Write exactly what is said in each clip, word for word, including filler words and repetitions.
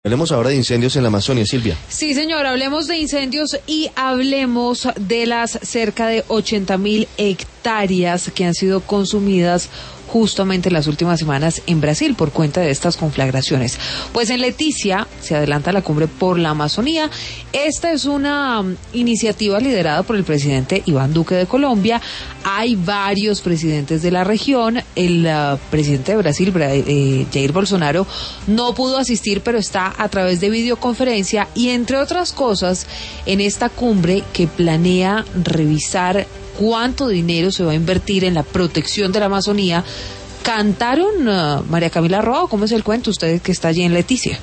Hablemos ahora de incendios en la Amazonia, Silvia. Sí, señor, hablemos de incendios y hablemos de las cerca de ochenta mil hectáreas que han sido consumidas justamente en las últimas semanas en Brasil por cuenta de estas conflagraciones. Pues en Leticia se adelanta la cumbre por la Amazonía. Esta es una um, iniciativa liderada por el presidente Iván Duque de Colombia. Hay varios presidentes de la región. El uh, presidente de Brasil, eh, Jair Bolsonaro, no pudo asistir, pero está a través de videoconferencia y, entre otras cosas, en esta cumbre que planea revisar cuánto dinero se va a invertir en la protección de la Amazonía, cantaron, uh, María Camila Roa, ¿cómo es el cuento? Usted que está allí en Leticia.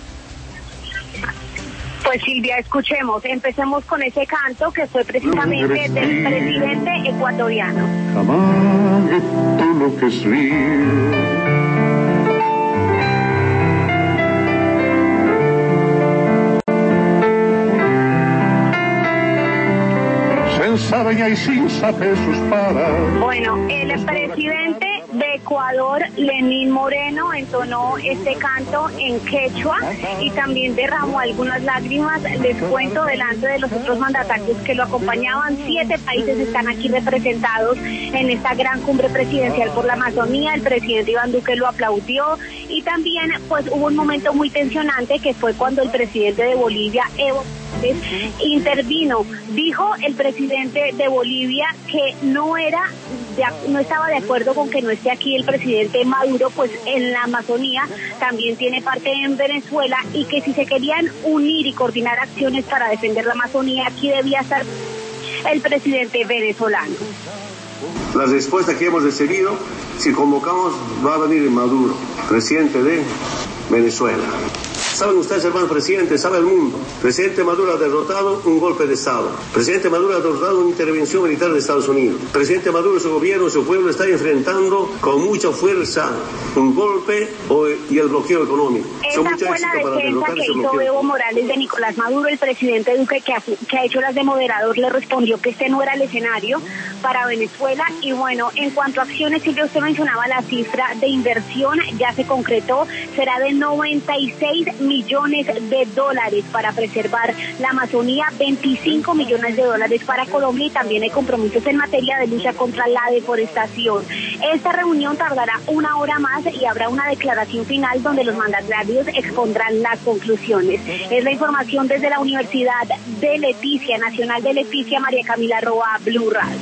Pues Silvia, escuchemos, empecemos con ese canto que fue precisamente del presidente ecuatoriano. Bueno, el presidente de Ecuador, Lenín Moreno, entonó este canto en quechua y también derramó algunas lágrimas. Les cuento delante de los otros mandatarios que lo acompañaban. Siete países están aquí representados en esta gran cumbre presidencial por la Amazonía. El presidente Iván Duque lo aplaudió y también pues hubo un momento muy tensionante que fue cuando el presidente de Bolivia, Evo intervino. Dijo el presidente de Bolivia que no era de, no estaba de acuerdo con que no esté aquí el presidente Maduro, pues en la Amazonía también tiene parte en Venezuela, y que si se querían unir y coordinar acciones para defender la Amazonía, aquí debía estar el presidente venezolano. La respuesta que hemos recibido, si convocamos, va a venir Maduro, presidente de Venezuela. Saben ustedes, hermano presidente, sabe el mundo. Presidente Maduro ha derrotado un golpe de Estado. Presidente Maduro ha derrotado una intervención militar de Estados Unidos. Presidente Maduro, su gobierno, su pueblo está enfrentando con mucha fuerza un golpe y el bloqueo económico. Esa fue la defensa que hizo Evo Morales de Nicolás Maduro. El presidente Duque, que ha, que ha hecho las de moderador, le respondió que este no era el escenario para Venezuela. Y bueno, en cuanto a acciones, Silvia, usted mencionaba la cifra de inversión, ya se concretó, será de noventa y seis millones de dólares para preservar la Amazonía, veinticinco millones de dólares para Colombia, y también hay compromisos en materia de lucha contra la deforestación. Esta reunión tardará una hora más y habrá una declaración final donde los mandatarios expondrán las conclusiones. Es la información desde la Universidad de Leticia, Nacional de Leticia, María Camila Roa, Blue Radio.